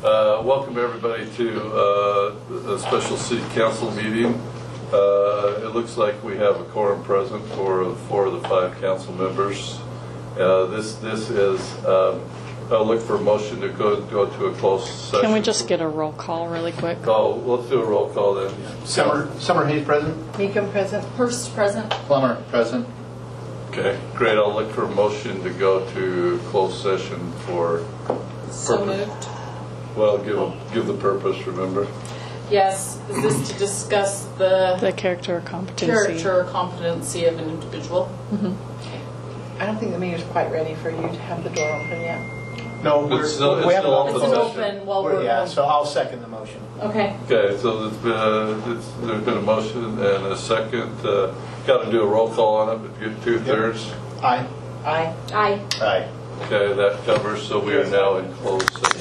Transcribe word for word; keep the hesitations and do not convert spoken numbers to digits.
Uh, welcome everybody to uh, a special city council meeting. Uh, it looks like we have a quorum present for four of the five council members. Uh, this this is. Um, I'll look for a motion to go go to a closed session. Can we just get a roll call really quick? Call. Let's do a roll call then. Summer, Summer Hayes present. Meekum present. Hurst present. Plummer present. Okay, great. I'll look for a motion to go to closed session for. So purpose. moved. Well, give give the purpose. Remember. Yes. Is this to discuss the, The character or competency. character or competency of an individual? I don't think the meeting's quite ready for you to have the door open yet. No, we're, It's still- we it's have still an It's open an open session. open while We're- we're. Yeah, so I'll second the motion. Okay. Okay, so there's been a, it's, there's been a motion and a second. Uh, got to do a roll call on it, but get two thirds. Aye. Aye. Aye. Aye. Okay, that covers. So we are now in closed session.